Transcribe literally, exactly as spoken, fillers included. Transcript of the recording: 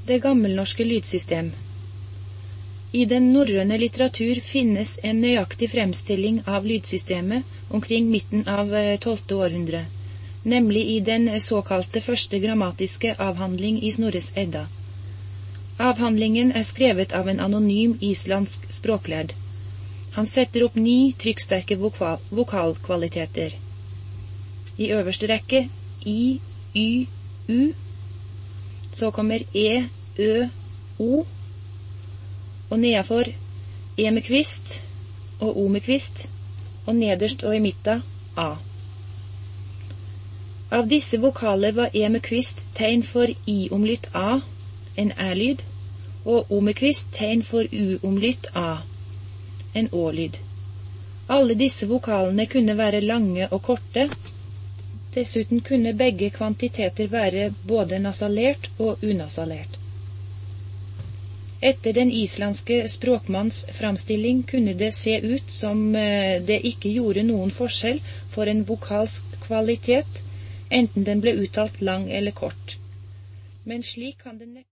Det gammelnorske lydsystem. I den norrøne litteratur finnes en nøyaktig fremstilling av lydsystemet omkring midten av tolvte århundre, nemlig i den såkalte første grammatiske avhandling i Snorres Edda. Avhandlingen er skrevet av en anonym islandsk språklærd. Han setter opp ni trykksterke vokal vokalkvaliteter. I øverste rekke I, Y, U. Så kommer E, Ø, O. Og nedenfor E med kvist og O med kvist. Og nederst og i midten A. Av disse vokaler var E med kvist tegn for I-omlytt A, en æ-lyd, og O med kvist tegn for U-omlytt A, en å-lyd. Alle disse vokalene kunne være lange og korte. Dessuten kunne begge kvantiteter være både nasalert og unasalert. Etter den islandske språkmanns framstilling kunne det se ut som det ikke gjorde noen forskjell for en vokalsk kvalitet, enten den ble uttalt lang eller kort. Men slik kan det neppe